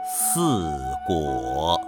四果。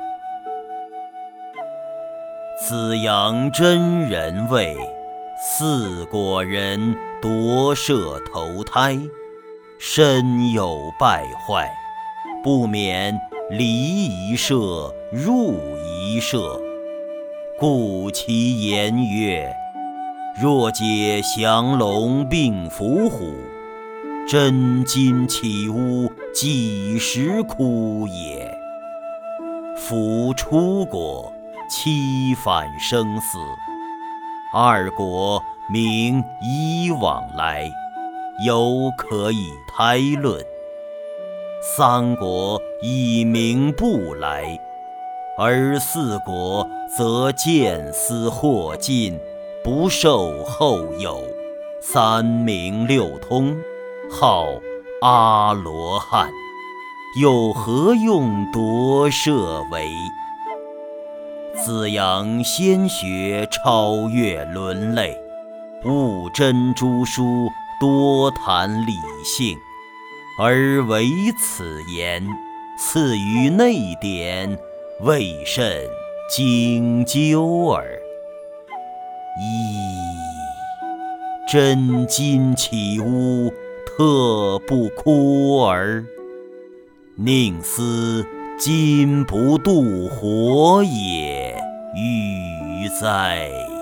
子阳真人谓，四果人夺舍投胎，身有败坏，不免离一舍，入一舍。故其言曰：若解降龙并伏虎，真金岂无几时枯也。夫初果，七返生死；二果名一往来，犹可以胎论；三果以名不来，而四果则见思或尽，不受后有，三明六通，号阿罗汉。又何用夺舍为？子阳先学超越伦类，悟真诸书，多谈理性，而唯此言，次于内典，未甚经究耳。真金岂无特不枯耳？宁思金不度火也，欤哉！